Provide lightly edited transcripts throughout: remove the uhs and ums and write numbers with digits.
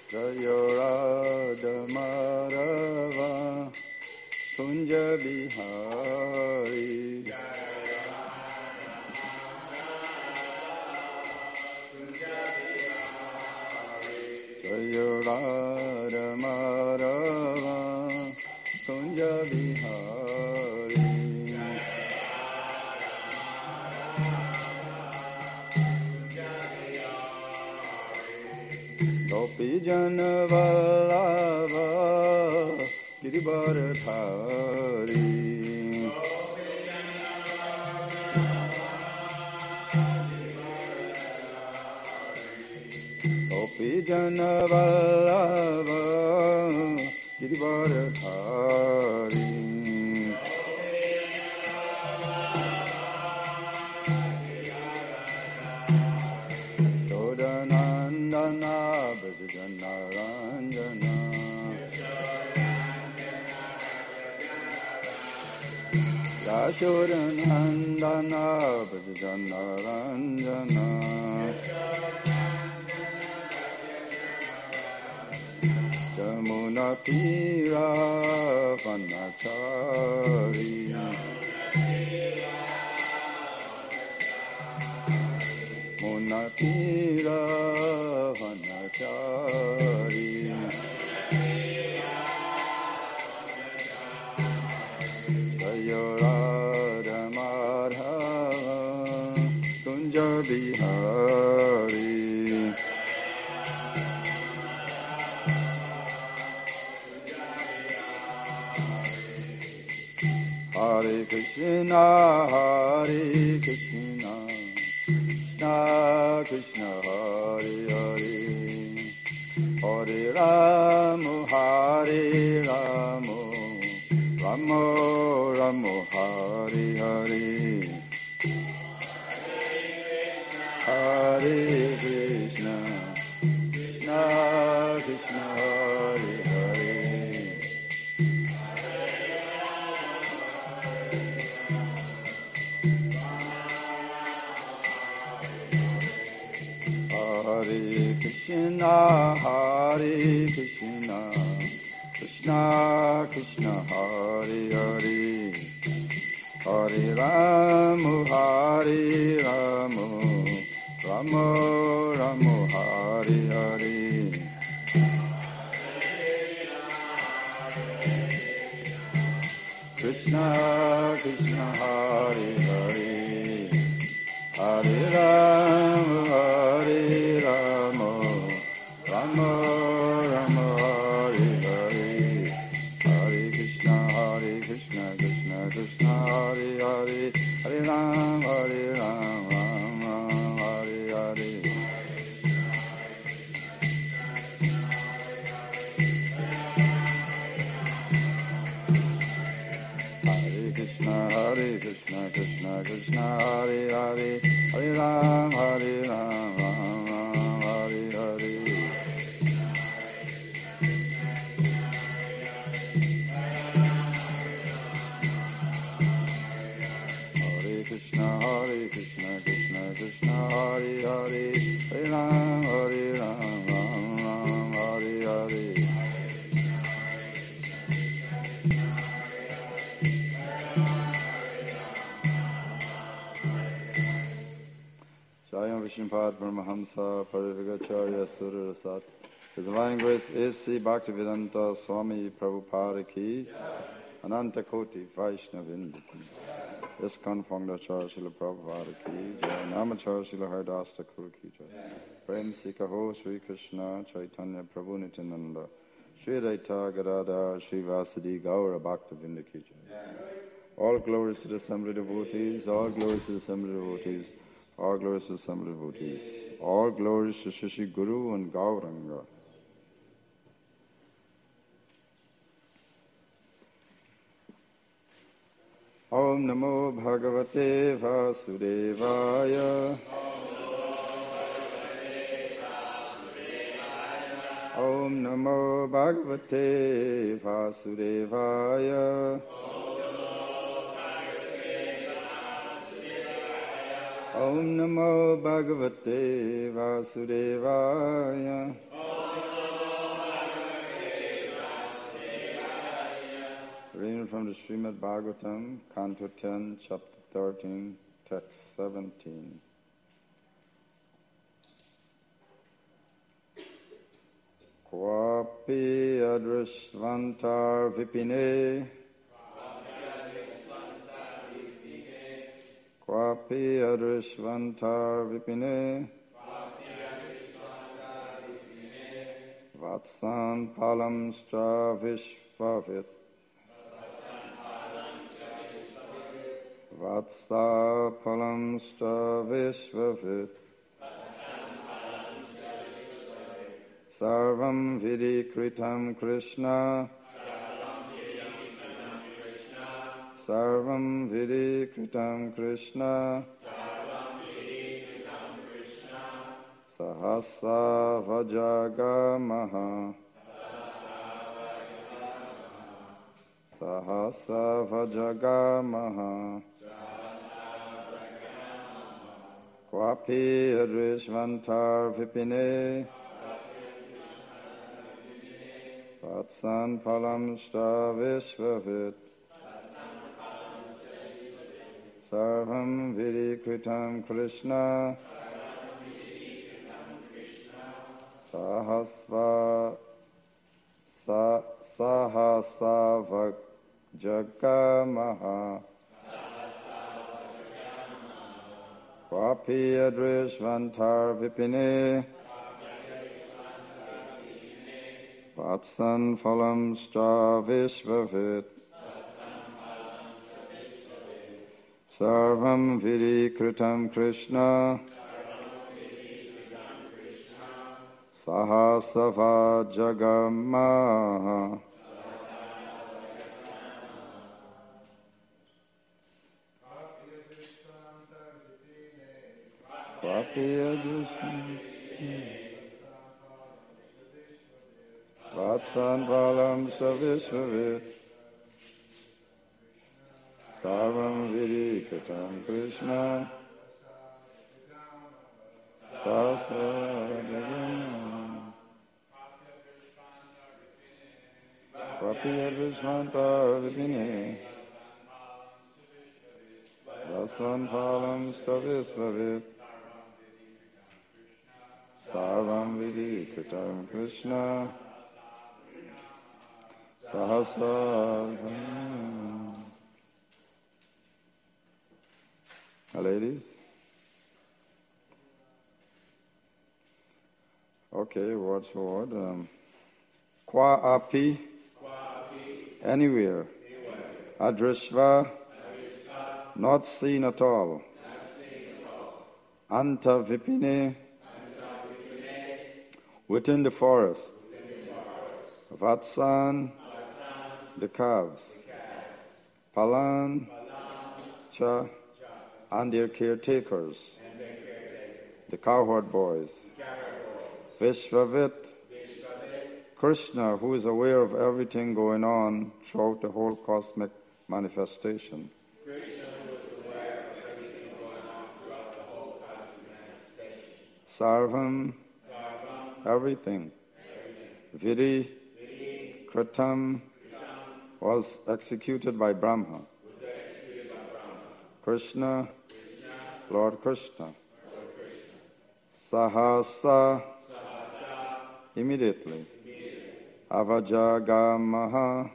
Jaya Radha Madhava Kunja Bihari Jaya Radha Madhava Kunja Bihari Gopi Jana Vallabha Girivardhari Gopi Jana Vallabha Girivardhari Yodanandana Bhajana Ranjana Yashodanandana Bhajana Ranjana Jamuna Tira Vanachari Munatira Vanachari Jaya Radha Madhava Kunja Bihari Hare Krishna Hare Krishna Krishna Krishna Hare Hare Hare Rama Hare Rama Rama Rama Hare Hare Hare Krishna Krishna Krishna Hare Hare Hare Krishna Hare Krishna Krishna Krishna Hare Hare Hare Rama Hare Rama Rama Rama Hare Hare Krishna Krishna Hare Hare Hare Rama Hare Rama Rama Rama Hare Hare Hare Krishna Krishna Krishna Hare Hare Hare Rama Ram Ram Hare Hare Hare Krishna Krishna Krishna Hare Hare Hare Ram Ram Ram Hare Hare Hare Krishna Krishna Krishna Hare Hare Hare Ram Ram Ram Hare Hare Jayam Vishnupad Paramahamsa Parivigacharya Surasat. His Divine Grace A.C. Bhaktivedanta Swami Prabhupada Ki Ananta Koti Vaishnavindra Ki ISKCON Founder Srila Prabhupada Ki Jai Namacharya Srila Haridas Thakur Ki Jai Prem Sikaho Sri Krishna Chaitanya Prabhu Nityananda Sri Advaita Gadadhar Sri Vasadi Gaura Bhaktivedanta Ki Jai. All glories to the assembly devotees, all glories to the assembly devotees, all glories to the assembly devotees, all glories to Shishi Guru and Gauranga. Om Namo Bhagavate Vasudevaya. Om Namo Bhagavate Vasudevaya. Om Namo Bhagavate Vasudevaya. Reading from the Srimad Bhagavatam, Canto 10, Chapter 13, Text 17. Kvapi adrishvantar vipine Kvapi adrishvantar vipine Vatsan palam stravishvavit Vatsa palam stravishvavit Sarvam vidi kritam Krishna Sarvam vidi kritam Krishna Sahasa vajagamaha Sahasa vajagamaha Kvapi adrishvantar vipine Vatsan palam stravishvavit Sarvam vidi kritam Krishna Sahasa vajagamaha Kvapi adrishvantar vipine Vatsan phalam stravishvavit Sarvam vidi kritam Krishna Sahasa vajagamaha Kvapi adrishvantar Vatsan palam stravishvavit Sarvam vidi kritam Krishna Sahasa vajagamaha Kvapi adrishvantar vipine Vatsan palam stravishvavit Sarvam vidi kritam Krishna Sahasa. Ladies? Okay, word for word. Kwa api, anywhere. Adrishva, not seen at all. Anta vipine, within the forest. Vatsan, the calves. Palan, cha, and their caretakers. The cowherd boys. Vishvavit, Krishna, who is aware of everything going on throughout the whole cosmic manifestation. Sarvam, everything. Vidi, Kritam, was executed by Brahma. Krishna, Lord Krishna. Sahasa, immediately. Avajagamaha,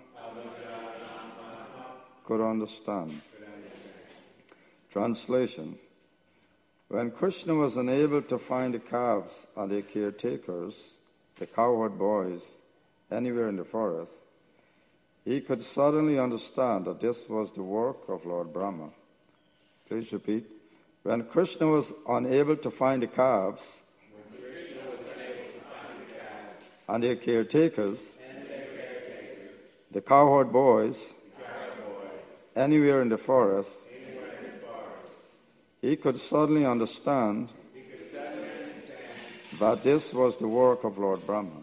could understand. Translation. When Krishna was unable to find the calves and their caretakers, the cowherd boys, anywhere in the forest, he could suddenly understand that this was the work of Lord Brahma. Please repeat. When Krishna was unable to find the calves and their caretakers, the cowherd boys, anywhere in the forest, he could suddenly understand that this was the work of Lord Brahma.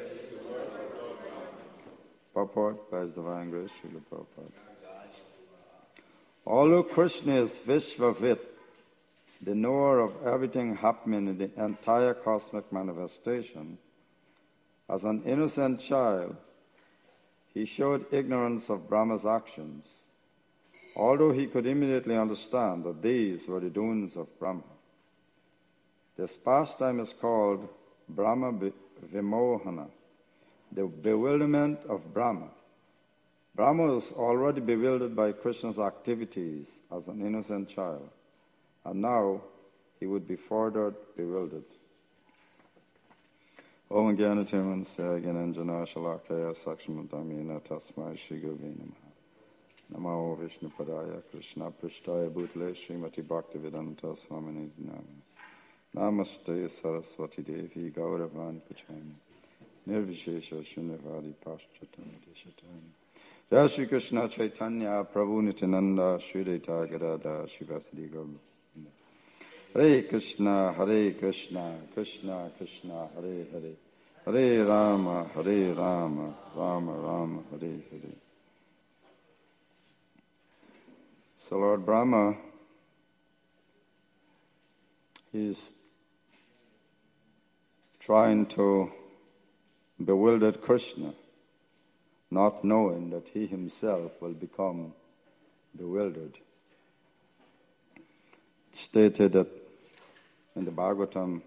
Purport by His Divine Grace, Srila Prabhupada. Although Krishna is Vishvavit, the knower of everything happening in the entire cosmic manifestation, as an innocent child, he showed ignorance of Brahma's actions, although he could immediately understand that these were the doings of Brahma. This pastime is called Brahma Vimohana, the bewilderment of Brahma. Brahma was already bewildered by Krishna's activities as an innocent child, and now he would be further bewildered. Om Gyanatirman Sayananjana Shalakaya Sakshamadamina Tasmai Shri Gurve Namaha. Namo Vishnu Padaya Krishna Prishtaya Bhutale Srimati Bhaktivedanta Swamini Nama. Namaste Saraswati Devi Gauravan Pachami. Nirvishesha Shunyavadi Paschatana Deshatani. Jai Shri Krishna Chaitanya Prabhu Nityananda Shri Deta Gadada Shivasadi Gaurav. Hare Krishna, Krishna Krishna, Hare Hare. Hare Rama, Rama Rama, Hare Hare. So Lord Brahma, he's trying to bewilder Krishna, not knowing that he himself will become bewildered. It's stated that in the Bhagavatam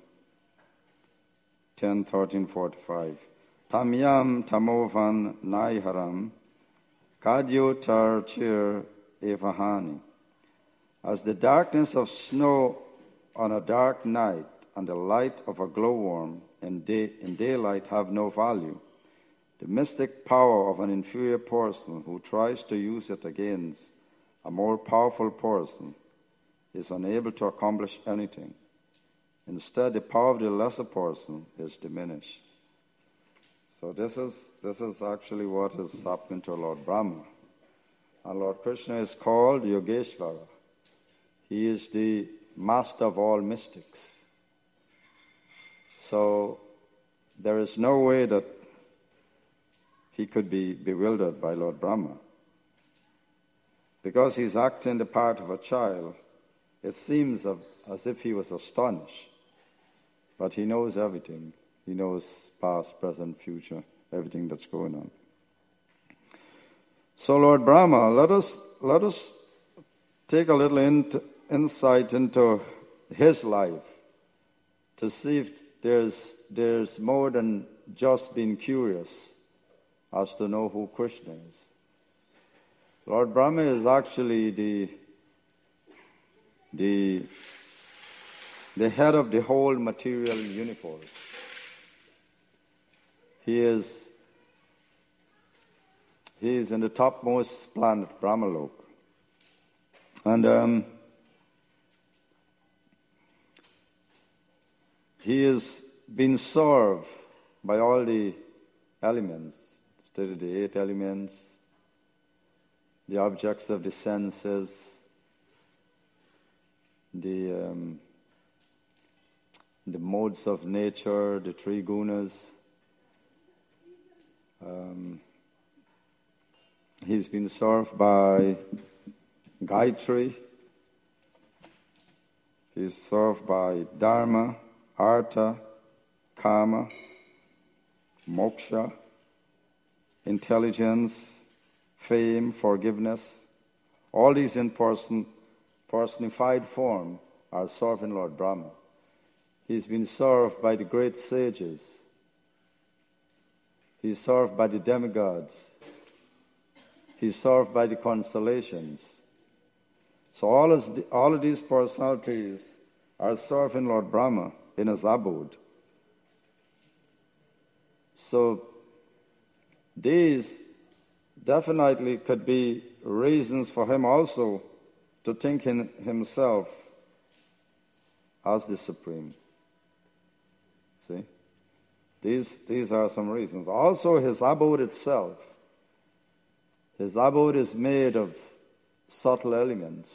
10:13-45, Tamyam tamovan naiharam kadyotar chir evahani. As the darkness of snow on a dark night and the light of a glowworm in daylight have no value, the mystic power of an inferior person who tries to use it against a more powerful person is unable to accomplish anything. Instead, the power of the lesser person is diminished. So this is actually what is happening to Lord Brahma. And Lord Krishna is called Yogeshvara. He is the master of all mystics. So there is no way that he could be bewildered by Lord Brahma. Because he's acting the part of a child, it seems as if he was astonished. But he knows everything. He knows past, present, future, everything that's going on. So Lord Brahma, let us take a little insight into his life to see if there's more than just being curious as to know who Krishna is. Lord Brahma is actually the head of the whole material universe. He is in the topmost planet, Brahmalok. And he is being served by all the elements, instead the 8 elements, the objects of the senses, the modes of nature, the 3 gunas. He's been served by Gayatri. He's served by Dharma, Artha, Kama, Moksha, intelligence, fame, forgiveness. All these in personified form are serving Lord Brahma. He's been served by the great sages. He's served by the demigods. He's served by the constellations. So all of these personalities are serving Lord Brahma in his abode. So these definitely could be reasons for him also to think in himself as the Supreme. See? These are some reasons. Also his abode itself. His abode is made of subtle elements.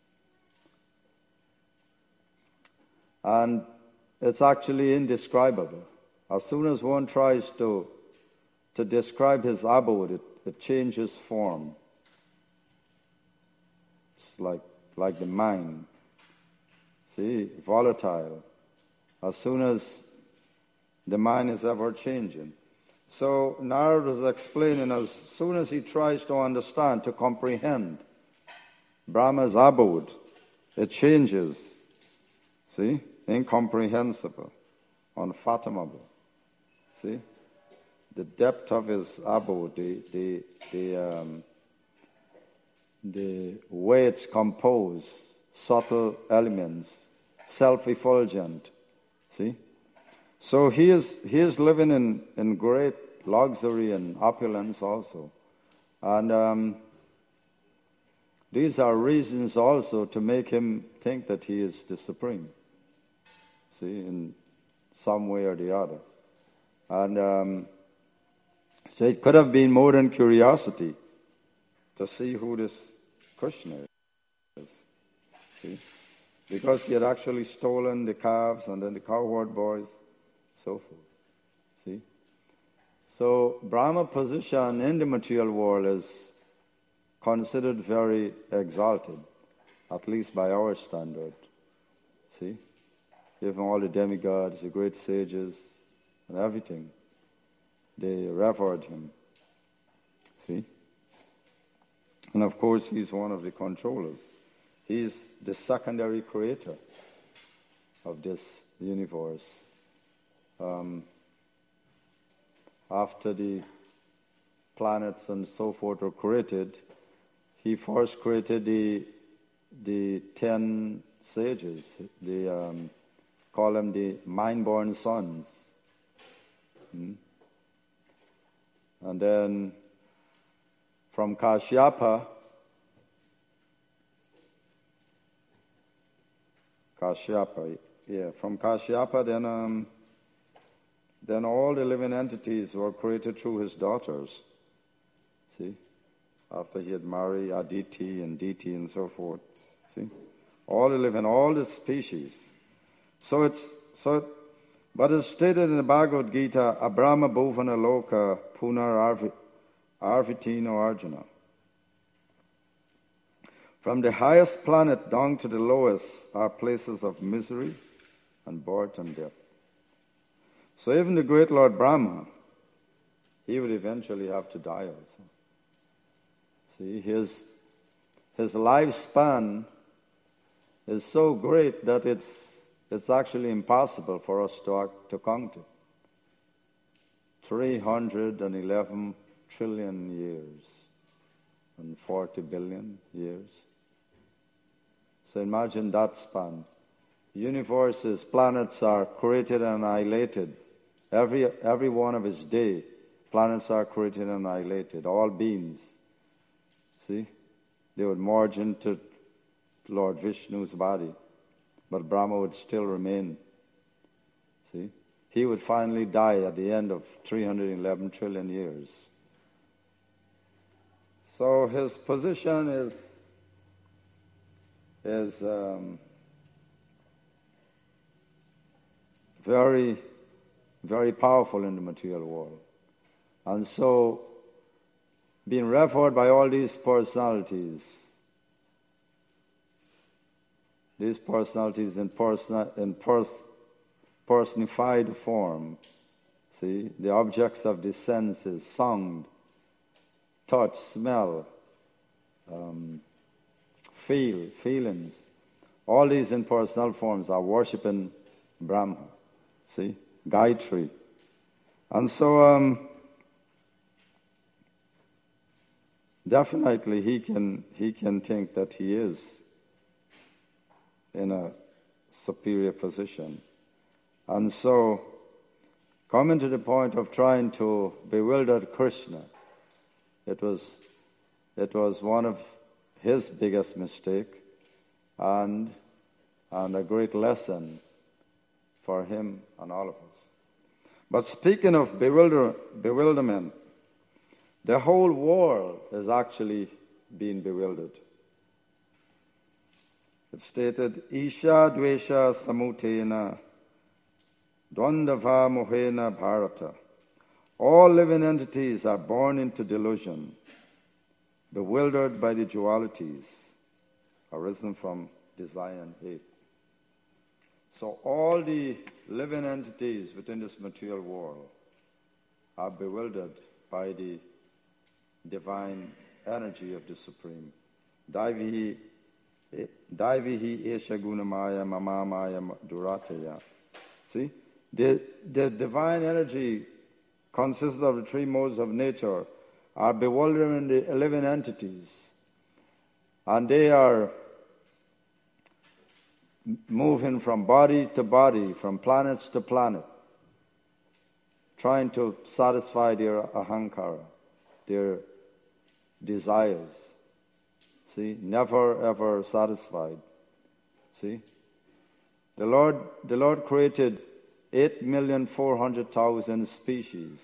And it's actually indescribable. As soon as one tries to describe his abode, it changes form. It's like the mind. See, volatile. As soon as the mind is ever changing. So Narada is explaining, as soon as he tries to understand, to comprehend Brahma's abode, it changes. See? Incomprehensible, unfathomable. See? The depth of his abode, the way it's composed, subtle elements, self-effulgent. See? So he is living in great luxury and opulence also. And these are reasons also to make him think that he is the supreme. See, in some way or the other. And so it could have been more than curiosity to see who this Krishna is. See? Because he had actually stolen the calves and then the cowherd boys, so forth. See? So Brahma position in the material world is considered very exalted, at least by our standard. See? Even all the demigods, the great sages, and everything, they revered him. See? And of course, he's one of the controllers. He's the secondary creator of this universe. After the planets and so forth were created, he first created the 10 sages, call them the mind-born sons. And then from Kashyapa, from Kashyapa, then all the living entities were created through his daughters. See? After he had married Aditi and Diti and so forth. See? All the living, all the species. But it's stated in the Bhagavad Gita, Abrahma Bhuvana Loka Punar Arvitino Arjuna. From the highest planet down to the lowest are places of misery and birth and death. So even the great Lord Brahma, he would eventually have to die also. See, his lifespan is so great that it's actually impossible for us to count it. 311 trillion years and 40 billion years. So imagine that span. Universes, planets are created and annihilated. Every one of his day, planets are created and annihilated. All beings. See? They would merge into Lord Vishnu's body. But Brahma would still remain. See? He would finally die at the end of 311 trillion years. So his position is very, very powerful in the material world. And so, being revered by all these personalities in personified form, see, the objects of the senses, sound, touch, smell, feelings, all these impersonal forms are worshipping Brahma, see, Gayatri. And so definitely he can think that he is in a superior position. And so, coming to the point of trying to bewilder Krishna, it was one of his biggest mistake and a great lesson for him and all of us. But speaking of bewilderment, the whole world is actually being bewildered. It's stated, Isha Dvesha Samutena Dvandava Mohena Bharata. All living entities are born into delusion, bewildered by the dualities arisen from desire and hate. So all the living entities within this material world are bewildered by the divine energy of the Supreme. Daivihi esha gunamaya mamamaya durataya. See? The divine energy consists of the three modes of nature, are bewildering the 11 entities. And they are moving from body to body, from planets to planet, trying to satisfy their ahankara, their desires. See, never ever satisfied. See, the Lord created 8,400,000 species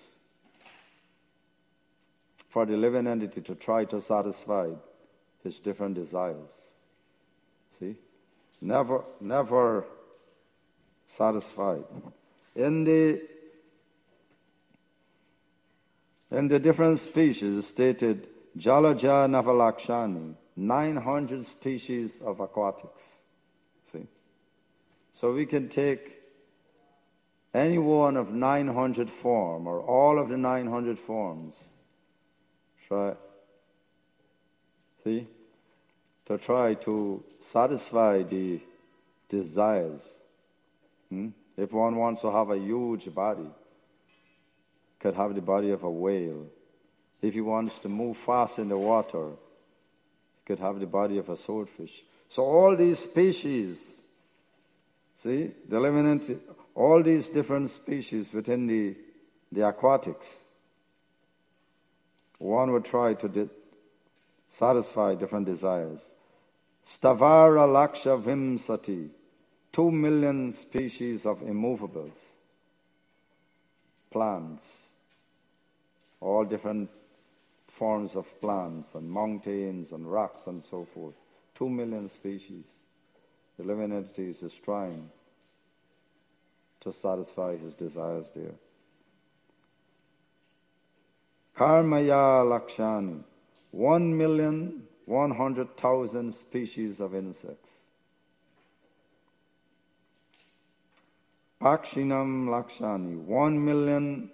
for the living entity to try to satisfy his different desires. See, never satisfied. In the different species stated, Jalaja Navalakshani, 900 species of aquatics. See? So we can take any one of 900 form, or all of the 900 forms, to try to satisfy the desires. If one wants to have a huge body, could have the body of a whale. If he wants to move fast in the water, he could have the body of a swordfish. So all these species, see, all these different species within the aquatics, one would try to satisfy different desires. Stavara Laksha Vimsati, 2 million species of immovables, plants, all different forms of plants and mountains and rocks and so forth. 2 million species. The living entities is trying to satisfy his desires there. Karmaya Lakshani, 1,100,000 species of insects. Pakshinam Lakshani, 1 million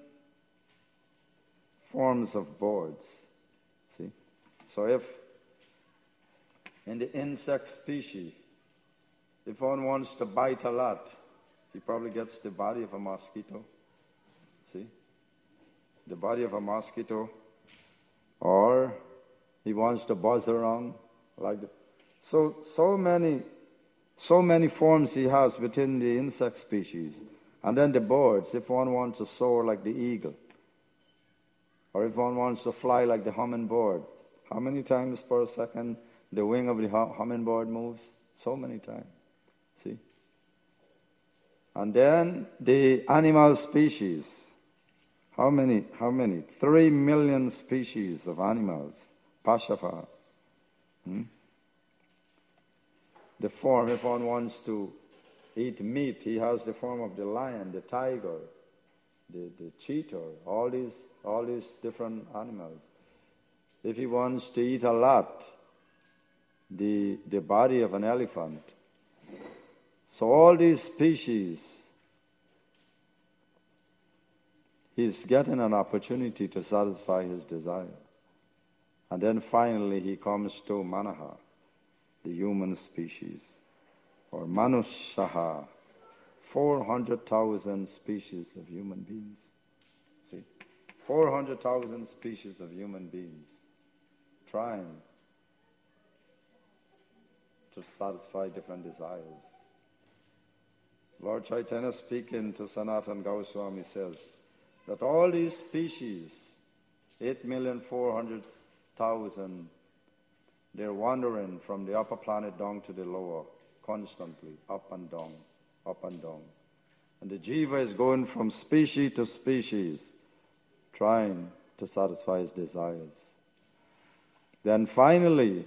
forms of birds. See? So if in the insect species, if one wants to bite a lot, he probably gets the body of a mosquito. See? The body of a mosquito. Or he wants to buzz around like that. So many forms he has within the insect species. And then the birds, if one wants to soar like the eagle, or if one wants to fly like the hummingbird, how many times per second the wing of the hummingbird moves? So many times. See? And then the animal species. How many? 3 million species of animals. Pashava. The form, if one wants to eat meat, he has the form of the lion, the tiger, the cheetah, all these different animals. If he wants to eat a lot, the body of an elephant. So all these species, he's getting an opportunity to satisfy his desire. And then finally he comes to Manaha, the human species, or Manushaha, 400,000 species of human beings. See, 400,000 species of human beings trying to satisfy different desires. Lord Chaitanya speaking to Sanatana Goswami says that all these species, 8,400,000, they're wandering from the upper planet down to the lower, constantly, up and down, up and down. And the jiva is going from species to species, trying to satisfy his desires. Then finally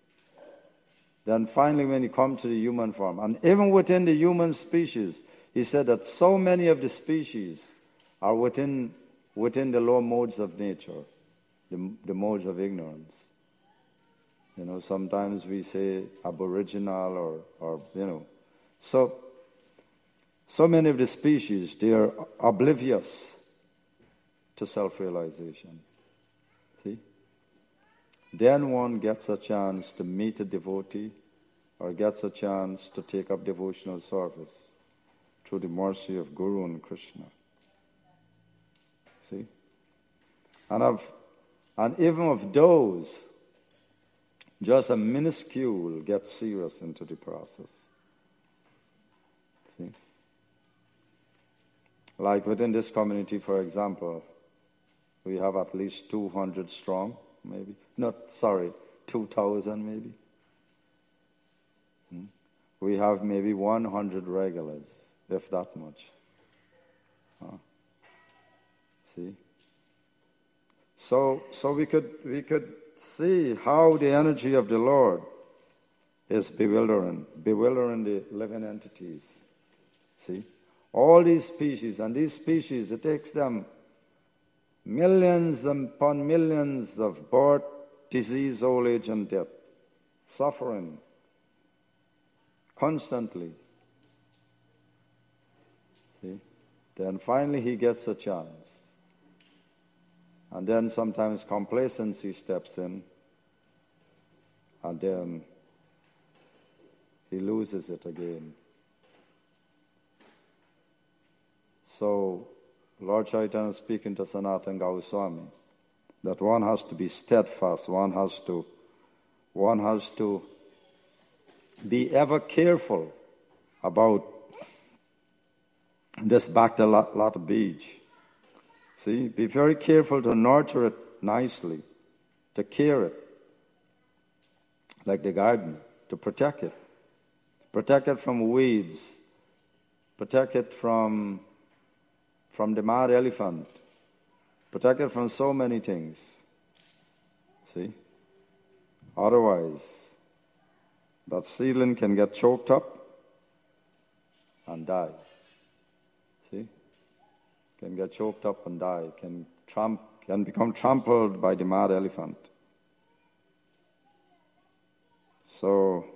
when he comes to the human form, and even within the human species, he said that so many of the species are within the lower modes of nature, the modes of ignorance. You know, sometimes we say aboriginal or you know. So many of the species, they are oblivious to self-realization. See? Then one gets a chance to meet a devotee or gets a chance to take up devotional service through the mercy of Guru and Krishna. See? And even of those, just a minuscule gets serious into the process. See? Like within this community, for example, we have at least 200 strong, maybe. 2,000 maybe. We have maybe 100 regulars, if that much. See? So we could see how the energy of the Lord is bewildering the living entities. See? All these species, and these species, it takes them millions upon millions of birth, disease, old age, and death, suffering constantly. See? Then finally he gets a chance. And then sometimes complacency steps in, and then he loses it again. So, Lord Chaitanya is speaking to Sanatana Goswami that one has to be steadfast, one has to be ever careful about this Bhakta Lata Bij. See, be very careful to nurture it nicely, to care it, like the garden, to protect it. Protect it from weeds, protect it from the mad elephant, protect it from so many things. See? Otherwise, that seedling can get choked up and die. See? Can get choked up and die, can become trampled by the mad elephant. So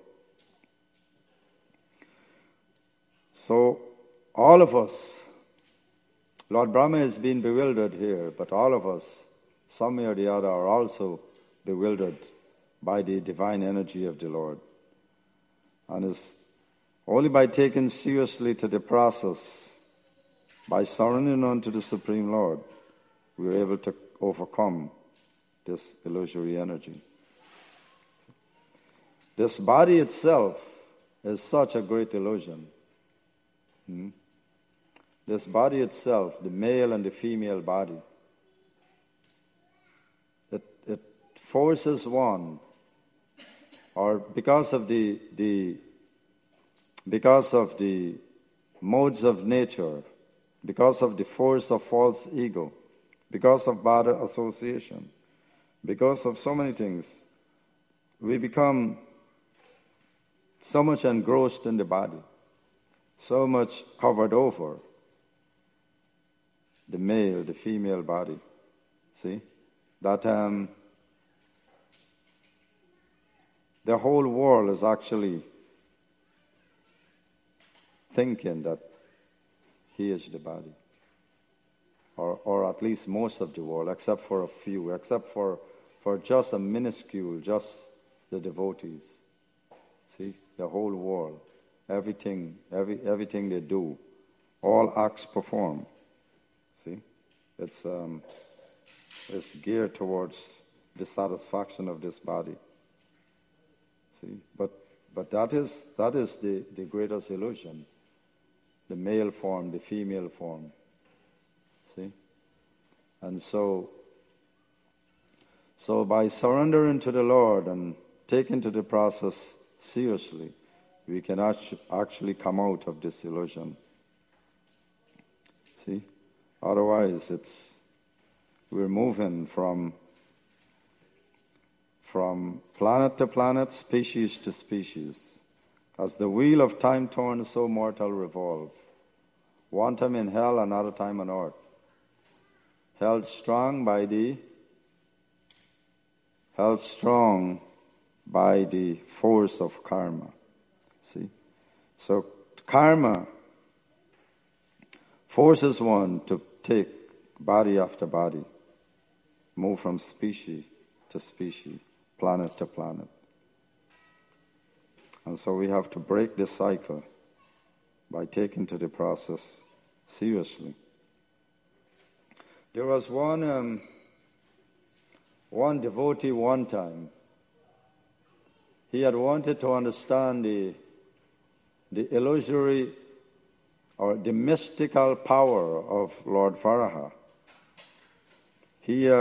all of us, Lord Brahma has been bewildered here, but all of us, some way or the other, are also bewildered by the divine energy of the Lord. And it's only by taking seriously to the process, by surrendering unto the Supreme Lord, we are able to overcome this illusory energy. This body itself is such a great illusion. This body itself, the male and the female body, it forces one, or because of the modes of nature, because of the force of false ego, because of bad association, because of so many things, we become so much engrossed in the body, so much covered over the male, the female body. See? That the whole world is actually thinking that he is the body. Or at least most of the world, except for a few, except for just a minuscule, just the devotees. See? The whole world, everything they do, all acts performed. See? It's geared towards the satisfaction of this body. See? But that is the greatest illusion. The male form, the female form. See? And so by surrendering to the Lord and taking to the process seriously, we can actually come out of this illusion. See? Otherwise, we're moving from planet to planet, species to species. As the wheel of time turns, so mortal revolve. One time in hell, another time on earth. Held strong by the force of karma. See? So karma forces one to take body after body, move from species to species, planet to planet. And so we have to break this cycle by taking to the process seriously. There was one devotee one time. He had wanted to understand the illusory or the mystical power of Lord Varaha. He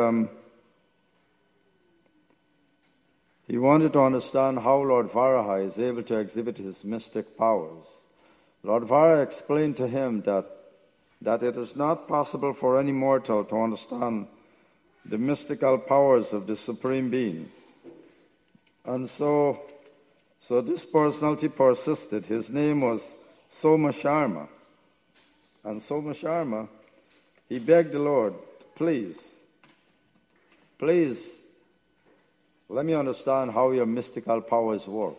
wanted to understand how Lord Varaha is able to exhibit his mystic powers. Lord Varaha explained to him that it is not possible for any mortal to understand the mystical powers of the Supreme Being. And so this personality persisted. His name was Soma Sharma. And Soma Sharma, he begged the Lord, please, let me understand how your mystical powers work.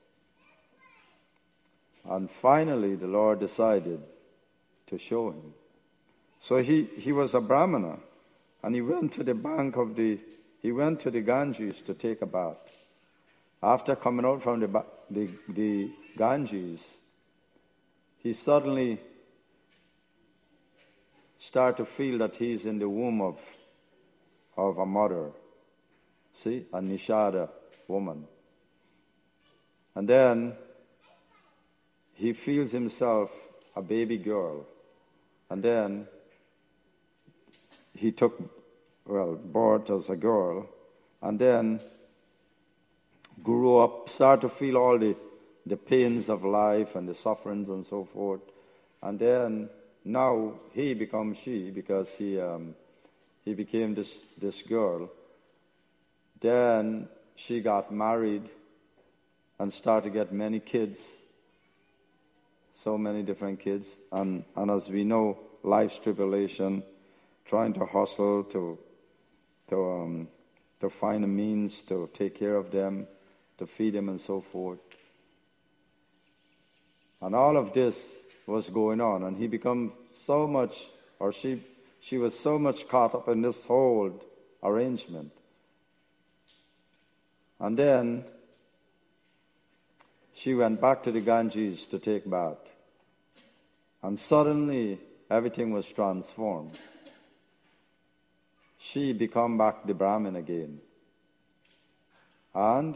And finally, the Lord decided to show him. So he was a Brahmana, and he went to the Ganges to take a bath. After coming out from the Ganges, he suddenly started to feel that he's in the womb of a mother. See, a Nishada woman. And then he feels himself a baby girl. And then he took, birth as a girl. And then grew up, started to feel all the pains of life and the sufferings and so forth. And then now he becomes she because he became this girl. Then she got married and started to get many kids, so many different kids. And as we know, life's tribulation, trying to hustle to find a means to take care of them, to feed them and so forth. And all of this was going on, and he became so much, or she was so much caught up in this whole arrangement. And then she went back to the Ganges to take bath. And suddenly everything was transformed. She became back the Brahmin again. And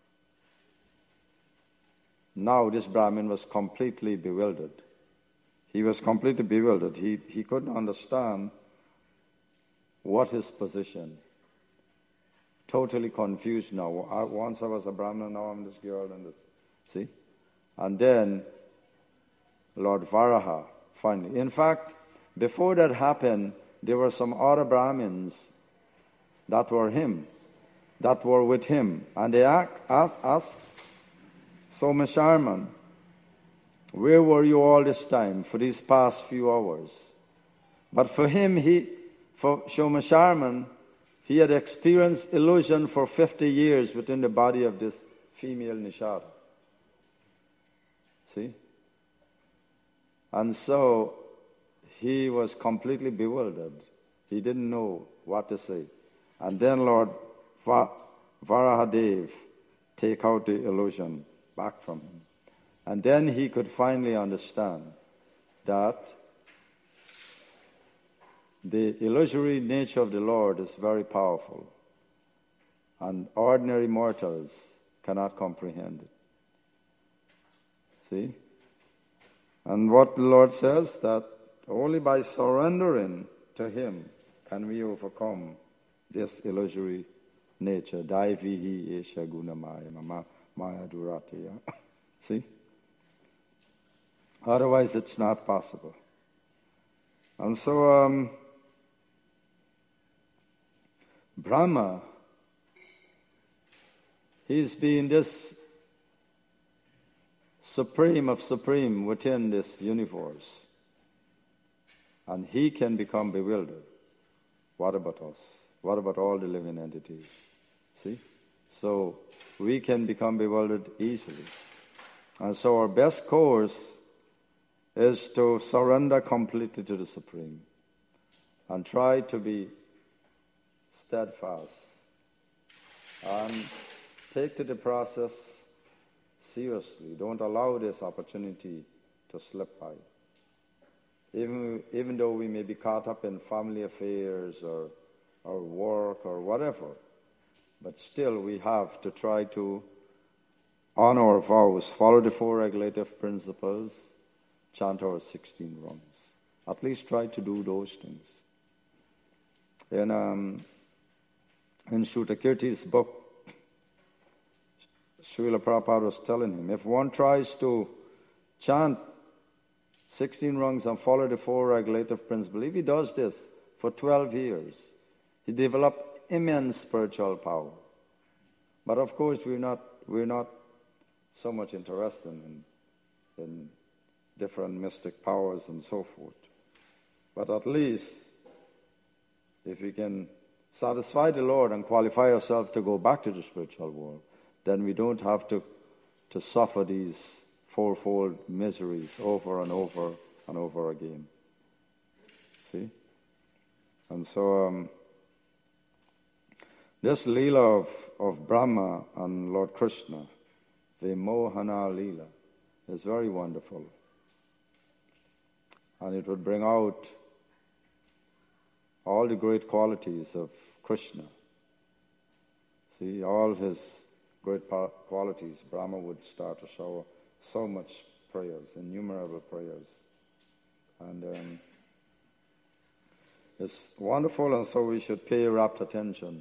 now this Brahmin was completely bewildered. He was completely bewildered. He couldn't understand what his position. Totally confused now. Once I was a Brahmin, now I'm this girl and this. See? And then Lord Varaha finally. In fact, before that happened, there were some other Brahmins that were with him. And they asked Soma Sharma, where were you all this time for these past few hours? But for him, for Soma Sharma, he had experienced illusion for 50 years within the body of this female Nishada. See? And so he was completely bewildered. He didn't know what to say. And then Lord Varahadev take out the illusion back from him. And then he could finally understand that the illusory nature of the Lord is very powerful, and ordinary mortals cannot comprehend it. See? And what the Lord says, that only by surrendering to Him can we overcome this illusory nature. Daivihi esha gunamaya maya duratiya. See? Otherwise it's not possible. And so Brahma, he's being this supreme of supreme within this universe. And he can become bewildered. What about us? What about all the living entities? See? So we can become bewildered easily. And so our best course is to surrender completely to the Supreme. and try to be steadfast and take to the process seriously. Don't allow this opportunity to slip by. Even though we may be caught up in family affairs or work or whatever, but still we have to try to honor our vows, follow the 4 regulative principles, chant our 16 rungs. At least try to do those things. In Shrutakirti's book, Srila Prabhupada was telling him, if one tries to chant 16 rungs and follow the 4 regulative principles, if he does this for 12 years, he developed immense spiritual power. But of course, we're not so much interested in different mystic powers and so forth. But at least, if we can satisfy the Lord and qualify ourselves to go back to the spiritual world, then we don't have to suffer these 4-fold miseries over and over and over again. See? And so, this Leela of Brahma and Lord Krishna, Vimohana Leela, is very wonderful. And it would bring out all the great qualities of Krishna. See, all his great qualities, Brahma would start to shower so much prayers, innumerable prayers. And it's wonderful, and so we should pay rapt attention.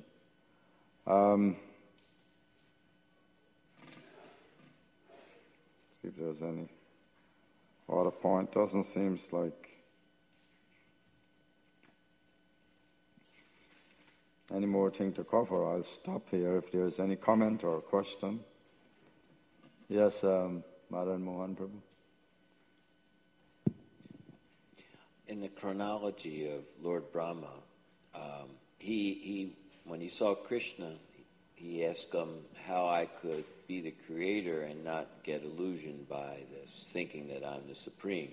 See if there's any other point. Doesn't seem like any more thing to cover. I'll stop here if there's any comment or question. Yes, Madan Mohan Prabhu. In the chronology of Lord Brahma, he when he saw Krishna, he asked him how I could be the creator and not get illusioned by this, thinking that I'm the supreme.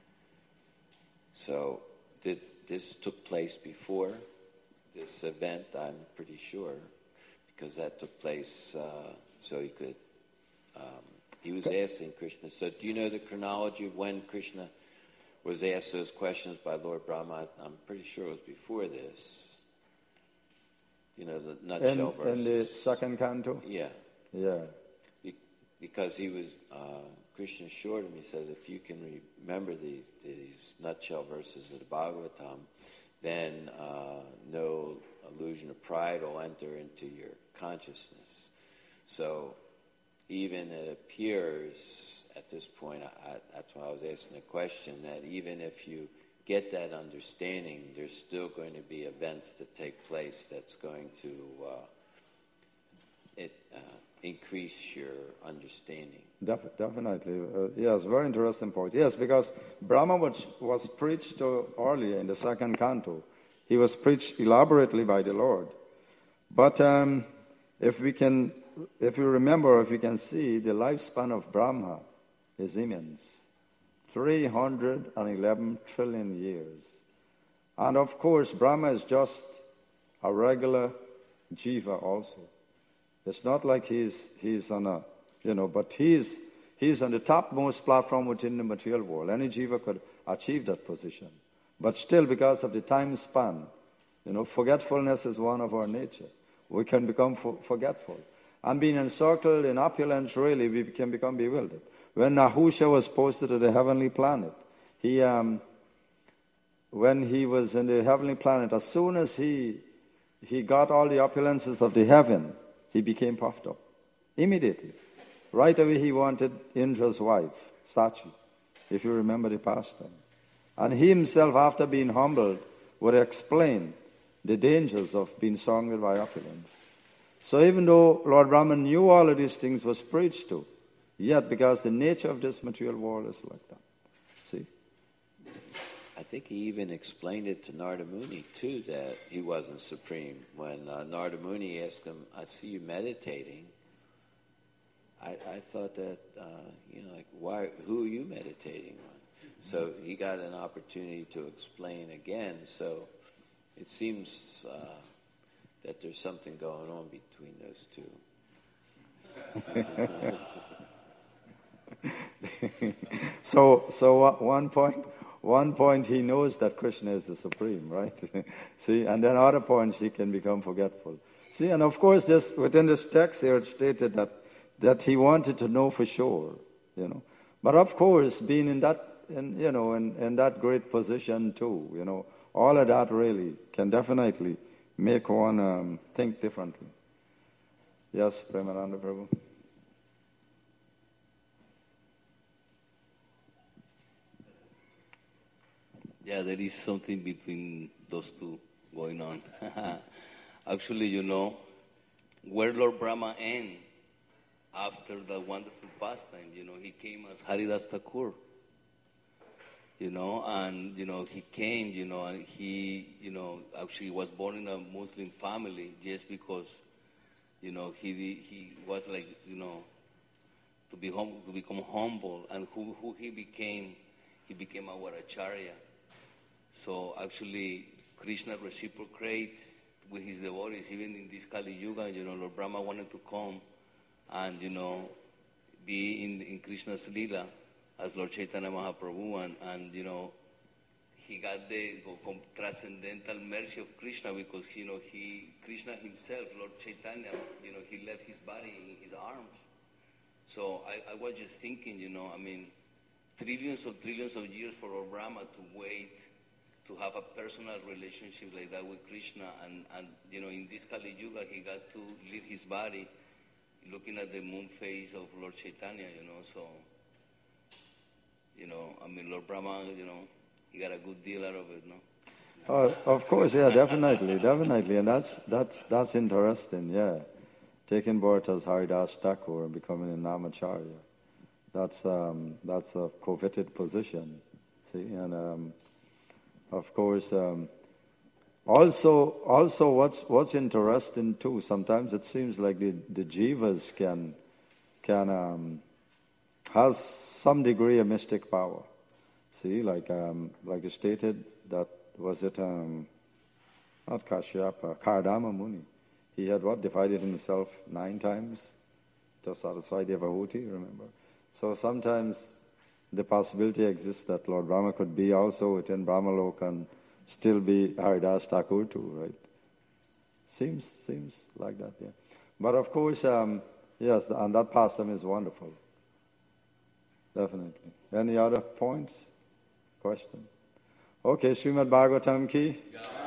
So this took place before this event, I'm pretty sure, because that took place so he could, he was asking Krishna. So do you know the chronology of when Krishna was asked those questions by Lord Brahma? I'm pretty sure it was before this. You know, the nutshell verses. In the second canto? Yeah. Yeah. Because he was, Krishna assured him, he says, if you can remember these nutshell verses of the Bhagavatam, then no illusion of pride will enter into your consciousness. So even it appears at this point, that's why I was asking the question, that even if you get that understanding, there's still going to be events that take place that's going to increase your understanding. Definitely. Yes, very interesting point. Yes, because Brahma was preached earlier in the second canto. He was preached elaborately by the Lord. But if we can see, the lifespan of Brahma is immense. 311 trillion years. And of course, Brahma is just a regular jiva also. It's not like he's on a, but he's on the topmost platform within the material world. Any jiva could achieve that position. But still, because of the time span, forgetfulness is one of our nature. We can become forgetful. And being encircled in opulence, really, we can become bewildered. When Nahusha was posted to the heavenly planet, when he was in the heavenly planet, as soon as he got all the opulences of the heaven, he became puffed up. Immediately. Right away he wanted Indra's wife, Sachi, if you remember the pastime. And he himself, after being humbled, would explain the dangers of being surrounded by opulence. So even though Lord Brahman knew all of these things was preached to, yet because the nature of this material world is like that. See? I think he even explained it to Narada Muni too, that he wasn't supreme. When Narada Muni asked him, I see you meditating. I thought that, who are you meditating on? So he got an opportunity to explain again. So It seems that there's something going on between those two. So one point he knows that Krishna is the supreme, right? See, and then other points he can become forgetful. See, and of course, just within this text here, it stated that he wanted to know for sure, But of course, being in that great position too, all of that really can definitely make one think differently. Yes, Premananda Prabhu. Yeah, there is something between those two going on. Actually, where Lord Brahma ended after the wonderful pastime, he came as Haridas Thakur. And, he came, and he, actually was born in a Muslim family just because, he was like, to become humble. And who he became our Acharya. So actually, Krishna reciprocates with his devotees, even in this Kali Yuga, Lord Brahma wanted to come and, be in Krishna's Leela as Lord Chaitanya Mahaprabhu, and he got the transcendental mercy of Krishna because, Krishna himself, Lord Chaitanya, he left his body in his arms. So I was just thinking, trillions of years for Lord Brahma to wait to have a personal relationship like that with Krishna, and in this Kali Yuga, he got to leave his body looking at the moon face of Lord Chaitanya, so, Lord Brahma, he got a good deal out of it, no? Of course, yeah, definitely, and that's interesting, yeah. Taking birth as Haridas Thakur and becoming a Namacharya, that's a coveted position, see, and of course, also what's interesting too. Sometimes it seems like the jivas can has some degree of mystic power. See, like you stated, that was it. Not Kashyapa, Kardama Muni. He had divided himself 9 times to satisfy Devahuti. Remember, so sometimes the possibility exists that Lord Brahma could be also within Brahmaloka and still be Haridas Thakur too, right? Seems like that, yeah. But of course, yes, and that pastime is wonderful. Definitely. Any other points? Question? Okay, Srimad Bhagavatam ki?